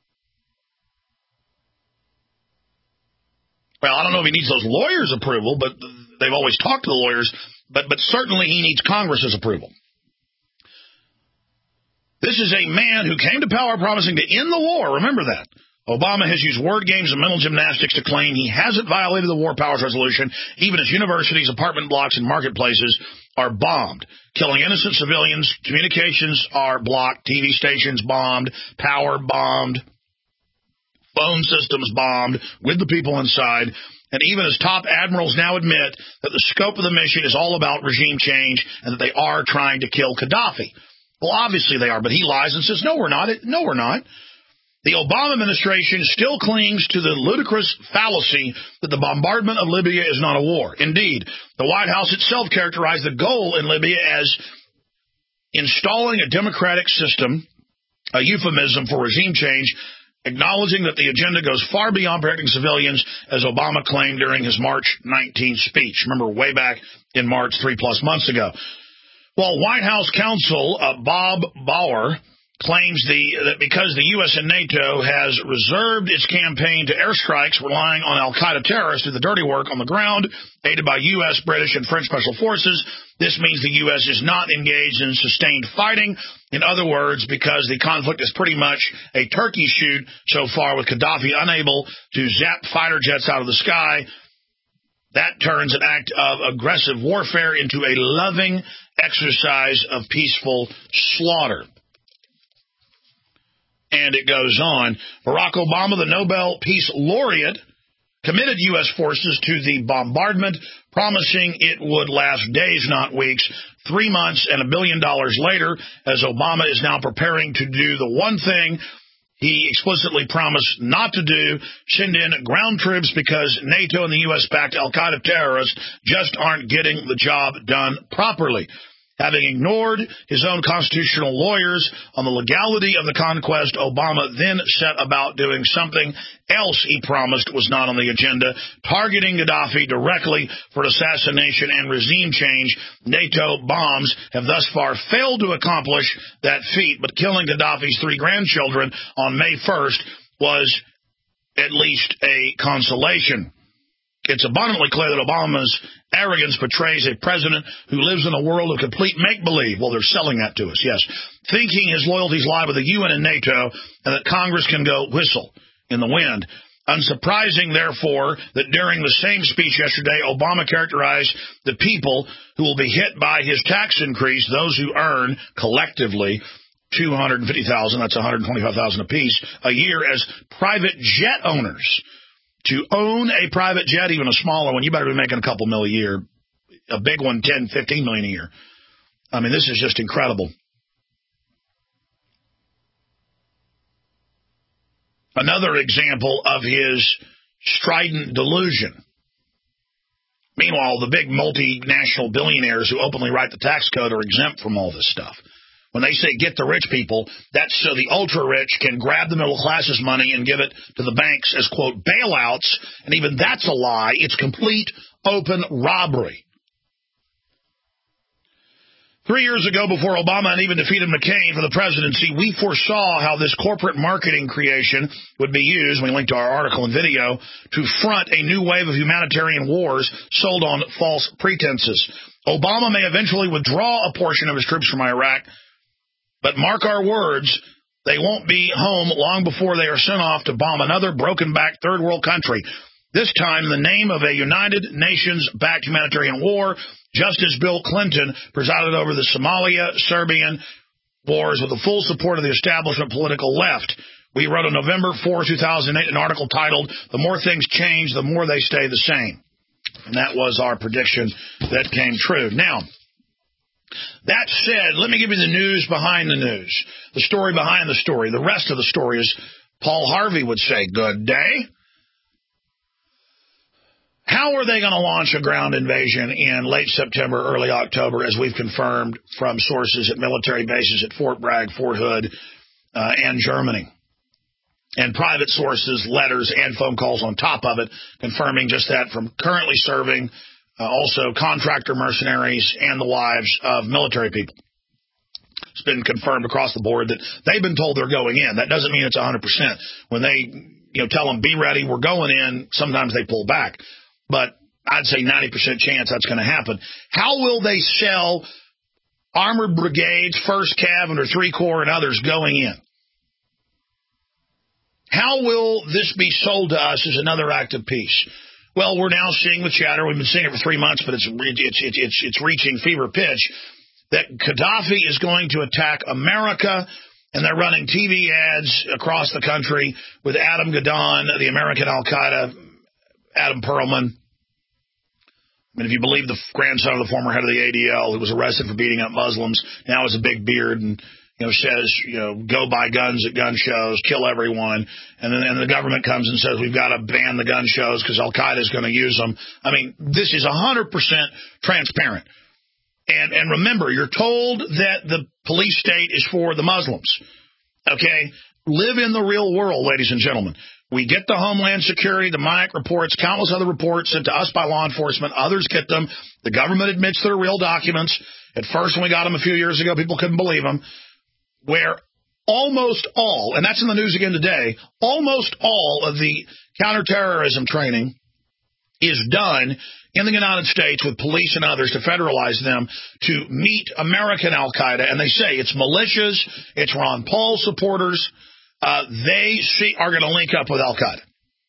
Well, I don't know if he needs those lawyers' approval, but they've always talked to the lawyers, but, but certainly he needs Congress's approval. This is a man who came to power promising to end the war. Remember that. Obama has used word games and mental gymnastics to claim he hasn't violated the War Powers Resolution, even as universities, apartment blocks, and marketplaces are bombed, killing innocent civilians. Communications are blocked, T V stations bombed, power bombed, phone systems bombed with the people inside. And even as top admirals now admit that the scope of the mission is all about regime change and that they are trying to kill Gaddafi. Well, obviously they are, but he lies and says, no, we're not. No, we're not. The Obama administration still clings to the ludicrous fallacy that the bombardment of Libya is not a war. Indeed, the White House itself characterized the goal in Libya as installing a democratic system, a euphemism for regime change, acknowledging that the agenda goes far beyond protecting civilians, as Obama claimed during his March nineteenth speech. Remember, way back in March, three plus months ago. Well, White House counsel uh, Bob Bauer claims the that because the U S and NATO has reserved its campaign to airstrikes relying on al-Qaeda terrorists to do the dirty work on the ground, aided by U S, British, and French special forces, this means the U S is not engaged in sustained fighting. In other words, because the conflict is pretty much a turkey shoot so far, with Gaddafi unable to zap fighter jets out of the sky, that turns an act of aggressive warfare into a loving exercise of peaceful slaughter. And it goes on. Barack Obama, the Nobel Peace Laureate, committed U S forces to the bombardment, promising it would last days, not weeks, three months, and a billion dollars later, as Obama is now preparing to do the one thing he explicitly promised not to do, send in ground troops, because NATO and the U S-backed al-Qaeda terrorists just aren't getting the job done properly. Having ignored his own constitutional lawyers on the legality of the conquest, Obama then set about doing something else he promised was not on the agenda, targeting Gaddafi directly for assassination and regime change. NATO bombs have thus far failed to accomplish that feat, but killing Gaddafi's three grandchildren on May first was at least a consolation. It's abundantly clear that Obama's arrogance portrays a president who lives in a world of complete make-believe. Well, they're selling that to us, yes. Thinking his loyalties lie with the U N and NATO, and that Congress can go whistle in the wind. Unsurprising, therefore, that during the same speech yesterday, Obama characterized the people who will be hit by his tax increase, those who earn collectively two hundred fifty thousand dollars, that's one hundred twenty-five thousand dollars apiece, a year, as private jet owners. To own a private jet, even a smaller one, you better be making a couple mil a year. A big one, ten, fifteen million a year. I mean, this is just incredible. Another example of his strident delusion. Meanwhile, the big multinational billionaires who openly write the tax code are exempt from all this stuff. When they say get the rich people, that's so the ultra-rich can grab the middle class's money and give it to the banks as, quote, bailouts, and even that's a lie. It's complete open robbery. Three years ago, before Obama and even defeated McCain for the presidency, we foresaw how this corporate marketing creation would be used, we linked to our article and video, to front a new wave of humanitarian wars sold on false pretenses. Obama may eventually withdraw a portion of his troops from Iraq, but mark our words, they won't be home long before they are sent off to bomb another broken-back third-world country, this time in the name of a United Nations-backed humanitarian war, just as Bill Clinton presided over the Somalia-Serbian wars with the full support of the establishment political left. We wrote on November fourth, two thousand eight an article titled, "The More Things Change, the More They Stay the Same." And that was our prediction that came true. Now, that said, let me give you the news behind the news, the story behind the story. The rest of the story is, Paul Harvey would say, good day. How are they going to launch a ground invasion in late September, early October, as we've confirmed from sources at military bases at Fort Bragg, Fort Hood, uh, and Germany? And private sources, letters, and phone calls on top of it, confirming just that from currently serving, uh, also contractor mercenaries and the wives of military people. It's been confirmed across the board that they've been told they're going in. That doesn't mean it's one hundred percent. When they, you know, tell them, be ready, we're going in, sometimes they pull back. But I'd say ninety percent chance that's going to happen. How will they sell armored brigades, first Cav, or three Corps, and others going in? How will this be sold to us as another act of peace? Well, we're now seeing the chatter. We've been seeing it for three months, but it's it's it's it's, it's reaching fever pitch that Gaddafi is going to attack America, and they're running T V ads across the country with Adam Gadon, the American Al-Qaeda, Adam Perlman. I mean, if you believe the grandson of the former head of the A D L who was arrested for beating up Muslims, now has a big beard and, you know, says, you know, go buy guns at gun shows, kill everyone. And then and the government comes and says, we've got to ban the gun shows because Al-Qaeda is going to use them. I mean, this is one hundred percent transparent. And, and remember, you're told that the police state is for the Muslims. Okay? Live in the real world, ladies and gentlemen. We get the Homeland Security, the Mike reports, countless other reports sent to us by law enforcement. Others get them. The government admits they're real documents. At first, when we got them a few years ago, people couldn't believe them. Where almost all, and that's in the news again today, almost all of the counterterrorism training is done in the United States with police and others to federalize them to meet American Al-Qaeda. And they say it's militias, it's Ron Paul supporters. Uh, they see, are going to link up with Al-Qaeda.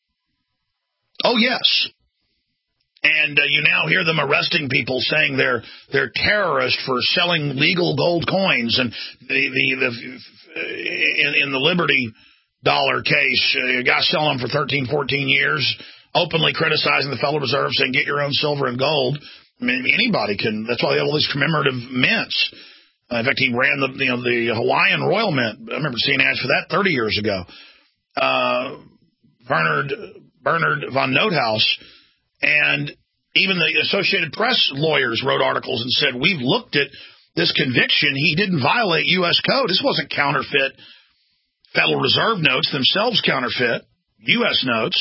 Oh, yes. And uh, you now hear them arresting people saying they're they're terrorists for selling legal gold coins. And the, the, the in, in the Liberty dollar case, uh, a guy selling them for thirteen, fourteen years, openly criticizing the Federal Reserve, saying get your own silver and gold. I mean, anybody can. That's why they have all these commemorative mints. Uh, in fact, he ran the you know the Hawaiian Royal Mint. I remember seeing ads for that thirty years ago. Uh, Bernard Bernard von Nothaus and even the Associated Press lawyers wrote articles and said, we've looked at this conviction. He didn't violate U S code. This wasn't counterfeit. Federal Reserve notes themselves counterfeit U S notes.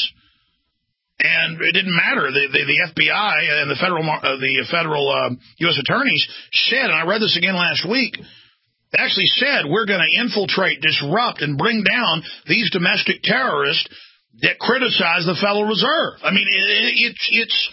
And it didn't matter. The, the, the F B I and the federal uh, the federal uh, U S attorneys said, and I read this again last week, they actually said we're going to infiltrate, disrupt, and bring down these domestic terrorists that criticize the Federal Reserve. I mean, it, it, it's it's.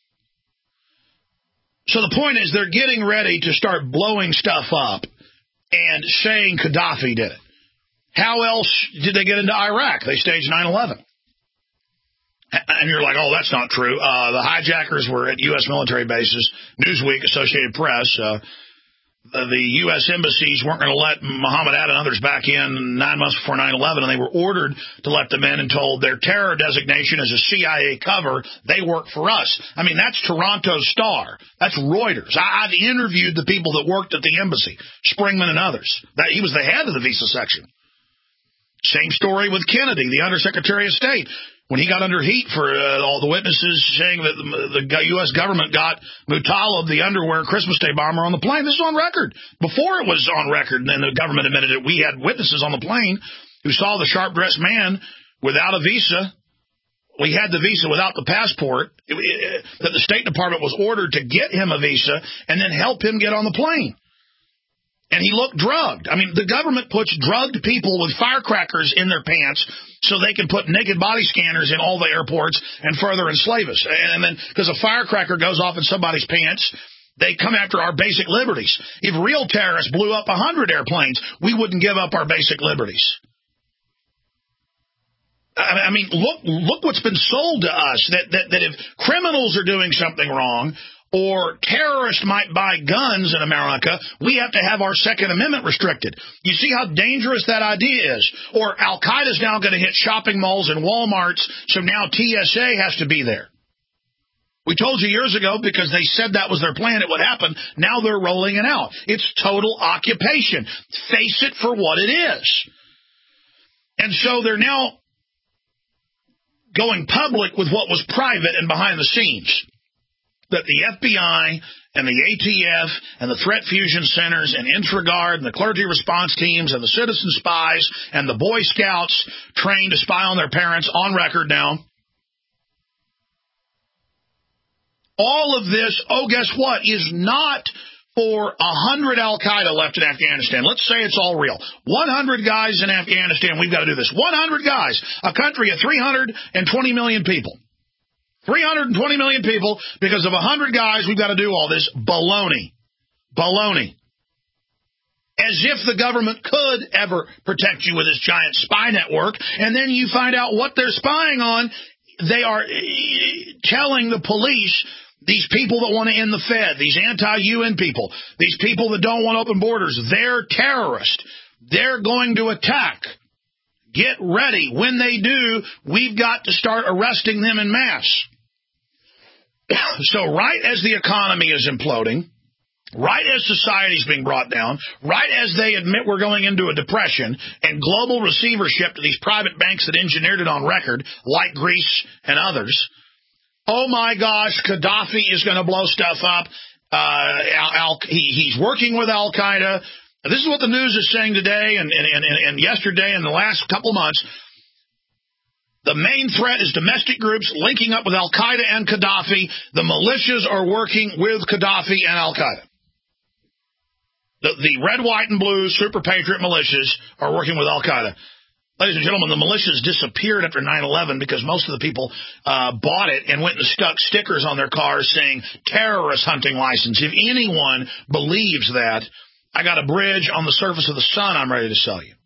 So the point is they're getting ready to start blowing stuff up and saying Gaddafi did it. How else did they get into Iraq? They staged nine eleven. And you're like, oh, that's not true. Uh, the hijackers were at U S military bases. Newsweek, Associated Press. Uh, the U S embassies weren't going to let Muhammad Atta and others back in nine months before nine eleven, and they were ordered to let them in and told their terror designation as a C I A cover, they work for us. I mean, that's Toronto Star. That's Reuters. I, I've interviewed the people that worked at the embassy, Springman and others. That, he was the head of the visa section. Same story with Kennedy, the Undersecretary of State. When he got under heat for uh, all the witnesses saying that the, the U S government got Muttalib, the underwear Christmas Day bomber, on the plane. This is on record. Before it was on record, and then the government admitted it, we had witnesses on the plane who saw the sharp-dressed man without a visa. We had the visa without the passport, it, it, that the State Department was ordered to get him a visa and then help him get on the plane. And he looked drugged. I mean, the government puts drugged people with firecrackers in their pants so they can put naked body scanners in all the airports and further enslave us. And then, because a firecracker goes off in somebody's pants, they come after our basic liberties. If real terrorists blew up a hundred airplanes, we wouldn't give up our basic liberties. I mean, look look what's been sold to us, that, that, that if criminals are doing something wrong, or terrorists might buy guns in America, we have to have our Second Amendment restricted. You see how dangerous that idea is? Or Al-Qaeda's now going to hit shopping malls and Walmarts, so now T S A has to be there. We told you years ago, because they said that was their plan, it would happen. Now they're rolling it out. It's total occupation. Face it for what it is. And so they're now going public with what was private and behind the scenes. That the F B I and the A T F and the Threat Fusion Centers and IntraGuard and the clergy response teams and the citizen spies and the Boy Scouts trained to spy on their parents, on record now. All of this, oh, guess what, is not for a hundred Al-Qaeda left in Afghanistan. Let's say it's all real. one hundred guys in Afghanistan, we've got to do this. one hundred guys, a country of three hundred twenty million people. three hundred twenty million people, because of one hundred guys, we've got to do all this. Baloney. Baloney. As if the government could ever protect you with this giant spy network, and then you find out what they're spying on. They are telling the police, these people that want to end the Fed, these anti-U N people, these people that don't want open borders, they're terrorists. They're going to attack. Get ready. When they do, we've got to start arresting them en masse. So right as the economy is imploding, right as society's being brought down, right as they admit we're going into a depression and global receivership to these private banks that engineered it on record, like Greece and others, oh my gosh, Gaddafi is going to blow stuff up. Uh, Al, Al, he, he's working with Al-Qaeda. This is what the news is saying today and, and, and, and yesterday and the last couple months. The main threat is domestic groups linking up with Al-Qaeda and Gaddafi. The militias are working with Gaddafi and Al-Qaeda. The, the red, white, and blue super patriot militias are working with Al-Qaeda. Ladies and gentlemen, the militias disappeared after nine eleven because most of the people uh, bought it and went and stuck stickers on their cars saying terrorist hunting license. If anyone believes that, I got a bridge on the surface of the sun I'm ready to sell you.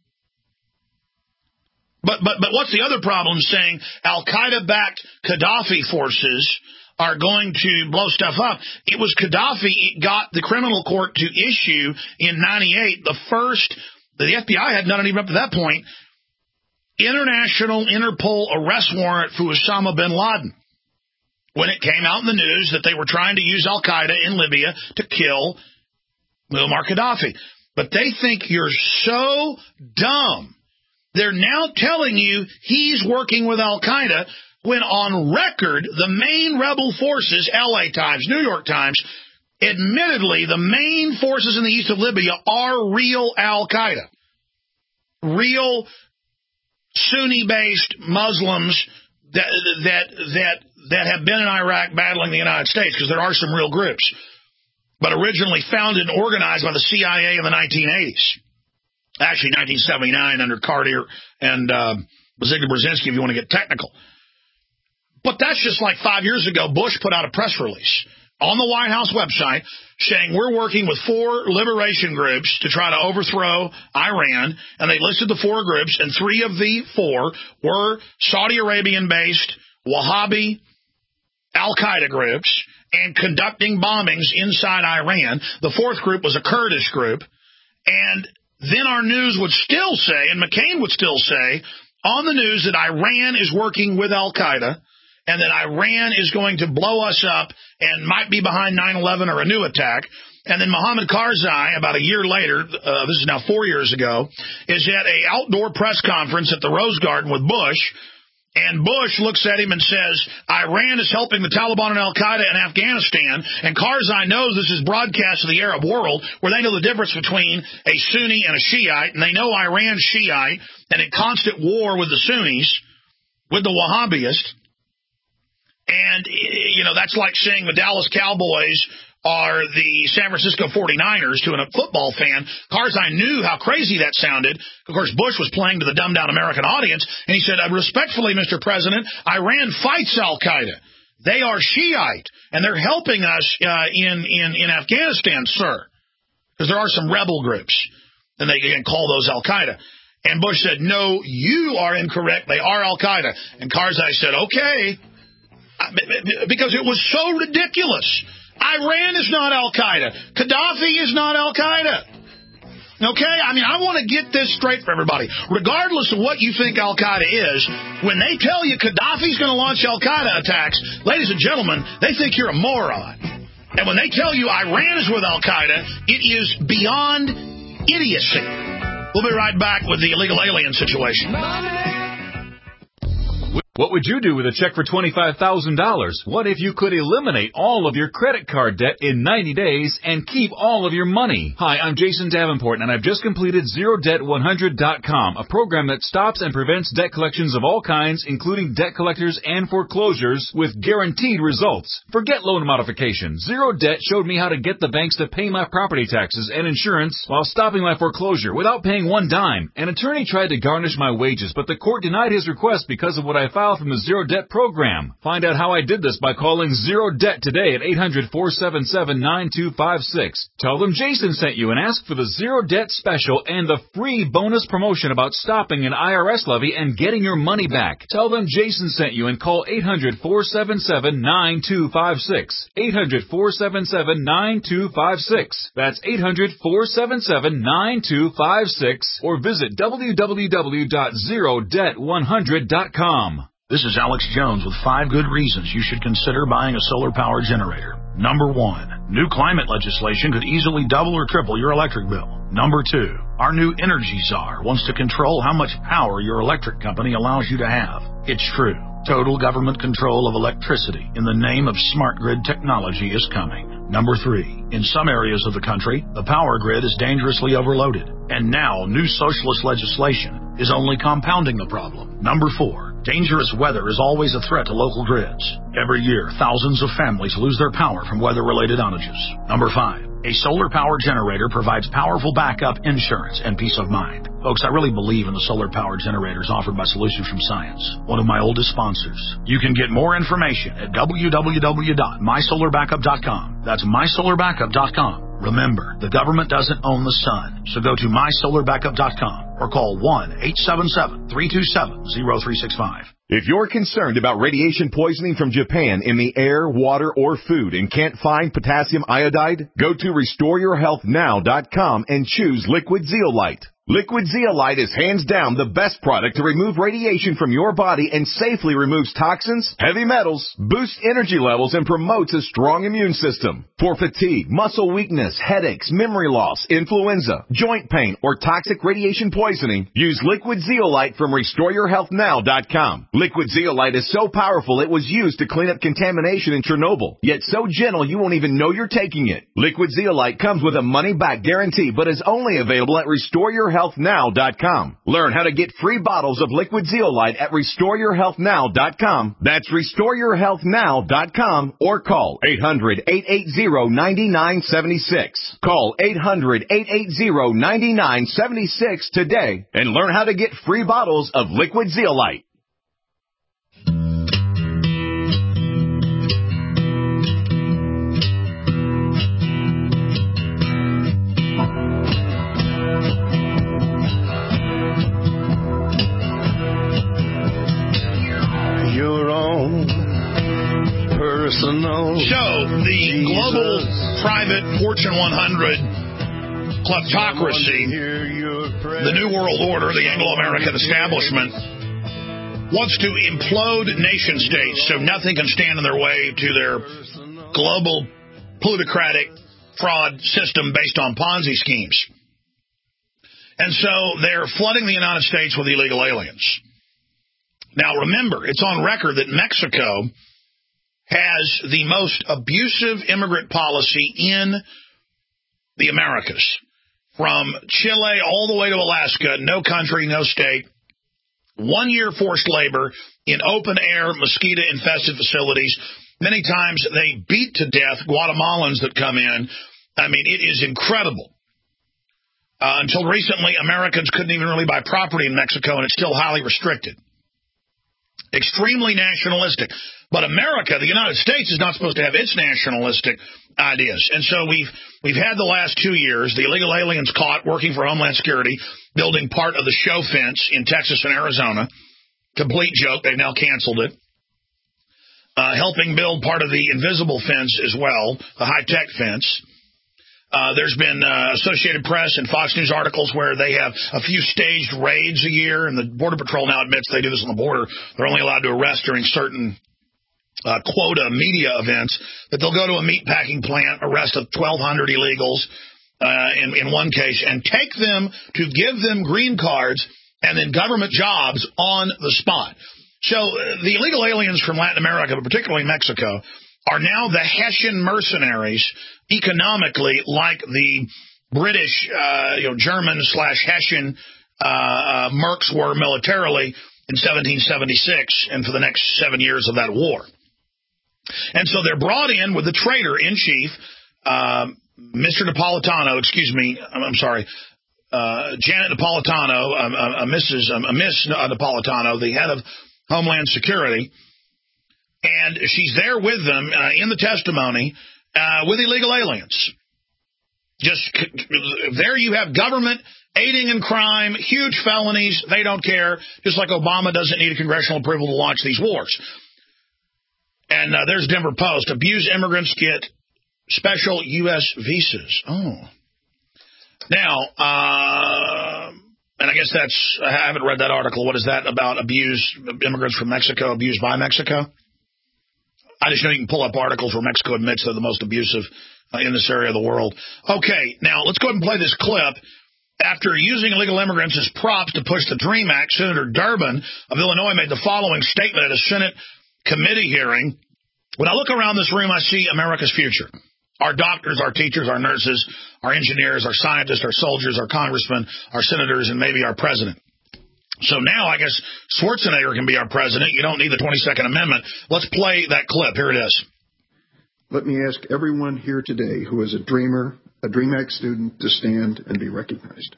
But but but what's the other problem, saying Al-Qaeda-backed Gaddafi forces are going to blow stuff up? It was Gaddafi it got the criminal court to issue in ninety-eight the first, the F B I hadn't done it even up to that point, international Interpol arrest warrant for Osama bin Laden. When it came out in the news that they were trying to use Al-Qaeda in Libya to kill Muammar Gaddafi. But they think you're so dumb. They're now telling you he's working with Al-Qaeda when on record the main rebel forces, L A Times, New York Times, admittedly the main forces in the east of Libya are real Al-Qaeda. Real Sunni-based Muslims that that that that have been in Iraq battling the United States, because there are some real groups, but originally founded and organized by the C I A in the nineteen eighties. Actually, nineteen seventy-nine under Carter and uh, Zygmunt Brzezinski, if you want to get technical. But that's just like five years ago, Bush put out a press release on the White House website saying we're working with four liberation groups to try to overthrow Iran, and they listed the four groups, and three of the four were Saudi Arabian-based Wahhabi Al-Qaeda groups and conducting bombings inside Iran. The fourth group was a Kurdish group, and then our news would still say, and McCain would still say on the news, that Iran is working with Al-Qaeda and that Iran is going to blow us up and might be behind nine eleven or a new attack. And then Mohammed Karzai, about a year later, uh, this is now four years ago, is at a outdoor press conference at the Rose Garden with Bush. And Bush looks at him and says, Iran is helping the Taliban and al-Qaeda in Afghanistan. And Karzai knows this is broadcast to the Arab world, where they know the difference between a Sunni and a Shiite. And they know Iran's Shiite and in constant war with the Sunnis, with the Wahhabists. And, you know, that's like saying the Dallas Cowboys are the San Francisco forty-niners to a football fan. Karzai knew how crazy that sounded. Of course, Bush was playing to the dumbed-down American audience, and he said, respectfully, Mister President, Iran fights al-Qaeda. They are Shiite, and they're helping us uh, in, in, in Afghanistan, sir, because there are some rebel groups, and they can call those al-Qaeda. And Bush said, no, you are incorrect. They are al-Qaeda. And Karzai said, okay, because it was so ridiculous. Iran is not al-Qaeda. Gaddafi is not al-Qaeda. Okay? I mean, I want to get this straight for everybody. Regardless of what you think al-Qaeda is, when they tell you Gaddafi's going to launch al-Qaeda attacks, ladies and gentlemen, they think you're a moron. And when they tell you Iran is with al-Qaeda, it is beyond idiocy. We'll be right back with the illegal alien situation. What would you do with a check for twenty-five thousand dollars? What if you could eliminate all of your credit card debt in ninety days and keep all of your money? Hi, I'm Jason Davenport, and I've just completed zero debt one hundred dot com, a program that stops and prevents debt collections of all kinds, including debt collectors and foreclosures, with guaranteed results. Forget loan modification. Zero Debt showed me how to get the banks to pay my property taxes and insurance while stopping my foreclosure without paying one dime. An attorney tried to garnish my wages, but the court denied his request because of what I filed from the Zero Debt program. Find out how I did this by calling Zero Debt today at eight hundred, four seven seven, nine two five six. Tell them Jason sent you and ask for the Zero Debt special and the free bonus promotion about stopping an I R S levy and getting your money back. Tell them Jason sent you and call eight hundred, four seven seven, nine two five six. eight hundred, four seven seven, nine two five six. That's eight hundred, four seven seven, nine two five six or visit w w w dot zero debt one hundred dot com. This is Alex Jones with five good reasons you should consider buying a solar power generator. Number one, new climate legislation could easily double or triple your electric bill. Number two, our new energy czar wants to control how much power your electric company allows you to have. It's true. Total government control of electricity in the name of smart grid technology is coming. Number three, in some areas of the country, the power grid is dangerously overloaded. And now new socialist legislation is only compounding the problem. Number four, dangerous weather is always a threat to local grids. Every year, thousands of families lose their power from weather-related outages. Number five, a solar power generator provides powerful backup insurance and peace of mind. Folks, I really believe in the solar power generators offered by Solutions from Science, one of my oldest sponsors. You can get more information at w w w dot my solar backup dot com. That's my solar backup dot com. Remember, the government doesn't own the sun, so go to my solar backup dot com or call one eight seven seven, three two seven, zero three six five. If you're concerned about radiation poisoning from Japan in the air, water, or food and can't find potassium iodide, go to restore your health now dot com and choose Liquid Zeolite. Liquid Zeolite is hands down the best product to remove radiation from your body and safely removes toxins, heavy metals, boosts energy levels, and promotes a strong immune system. For fatigue, muscle weakness, headaches, memory loss, influenza, joint pain, or toxic radiation poisoning, use Liquid Zeolite from restore your health now dot com. Liquid Zeolite is so powerful it was used to clean up contamination in Chernobyl, yet so gentle you won't even know you're taking it. Liquid Zeolite comes with a money-back guarantee, but is only available at restore your health now dot com. Learn how to get free bottles of Liquid Zeolite at restore your health now dot com. That's restore your health now dot com or call eight hundred, eight eight zero, nine nine seven six. Call eight hundred, eight eight zero, nine nine seven six today and learn how to get free bottles of Liquid Zeolite. So, the global private Fortune one hundred kleptocracy, the New World Order, the Anglo-American establishment, wants to implode nation states so nothing can stand in their way to their global plutocratic fraud system based on Ponzi schemes. And so they're flooding the United States with illegal aliens. Now, remember, it's on record that Mexico has the most abusive immigrant policy in the Americas. From Chile all the way to Alaska, no country, no state. One year forced labor in open-air, mosquito-infested facilities. Many times they beat to death Guatemalans that come in. I mean, it is incredible. Uh, until recently, Americans couldn't even really buy property in Mexico, and it's still highly restricted. Extremely nationalistic. But America, the United States, is not supposed to have its nationalistic ideas. And so we've we've had the last two years, the illegal aliens caught working for Homeland Security, building part of the show fence in Texas and Arizona. Complete joke. They've now canceled it. Uh, helping build part of the invisible fence as well, the high-tech fence. Uh, there's been uh, Associated Press and Fox News articles where they have a few staged raids a year, and the Border Patrol now admits they do this on the border. They're only allowed to arrest during certain uh, quota media events, that they'll go to a meatpacking plant, arrest twelve hundred illegals uh, in, in one case, and take them to give them green cards and then government jobs on the spot. So uh, the illegal aliens from Latin America, but particularly Mexico, are now the Hessian mercenaries economically, like the British, uh, you know, German slash Hessian uh, uh, mercs were militarily in seventeen seventy-six and for the next seven years of that war. And so they're brought in with the traitor-in-chief, uh, Mister Napolitano, excuse me, I'm, I'm sorry, uh, Janet Napolitano, uh, uh, Missus Uh, Miss Napolitano, the head of Homeland Security. And she's there with them uh, in the testimony uh, with illegal aliens. Just there you have government aiding in crime, huge felonies. They don't care, just like Obama doesn't need a congressional approval to launch these wars. And uh, there's Denver Post. Abused immigrants get special U S visas. Oh. Now, uh, and I guess that's, I haven't read that article. What is that about abused immigrants from Mexico, abused by Mexico? I just know you can pull up articles where Mexico admits they're the most abusive uh, in this area of the world. Okay, now let's go ahead and play this clip. After using illegal immigrants as props to push the DREAM Act, Senator Durbin of Illinois made the following statement at a Senate committee hearing. When I look around this room, I see America's future. Our doctors, our teachers, our nurses, our engineers, our scientists, our soldiers, our congressmen, our senators, and maybe our president. So now I guess Schwarzenegger can be our president. You don't need the twenty-second Amendment. Let's play that clip. Here it is. Let me ask everyone here today who is a dreamer, a DREAM Act student, to stand and be recognized.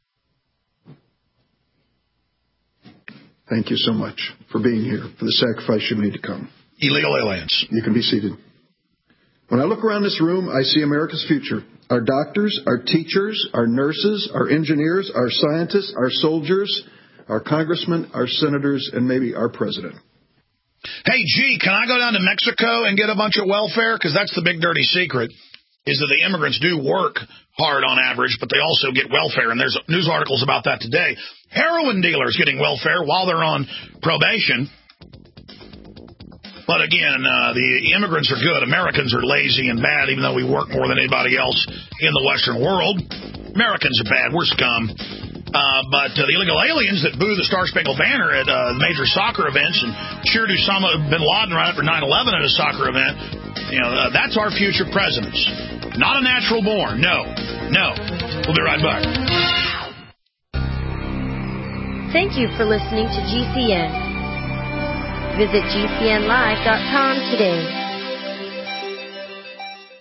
Thank you so much for being here, for the sacrifice you made to come. Illegal aliens. You can be seated. When I look around this room, I see America's future. Our doctors, our teachers, our nurses, our engineers, our scientists, our soldiers, our congressmen, our senators, and maybe our president. Hey, gee, can I go down to Mexico and get a bunch of welfare? Because that's the big dirty secret, is that the immigrants do work hard on average, but they also get welfare. And there's news articles about that today. Heroin dealers getting welfare while they're on probation. But again, uh, the immigrants are good. Americans are lazy and bad, even though we work more than anybody else in the Western world. Americans are bad. We're scum. Uh, but uh, the illegal aliens that boo the Star Spangled Banner at uh, major soccer events and cheered Osama bin Laden right after nine eleven at a soccer event, you know, uh, that's our future presidents. Not a natural born. No. No. We'll be right back. Thank you for listening to G C N. Visit G C N live dot com today.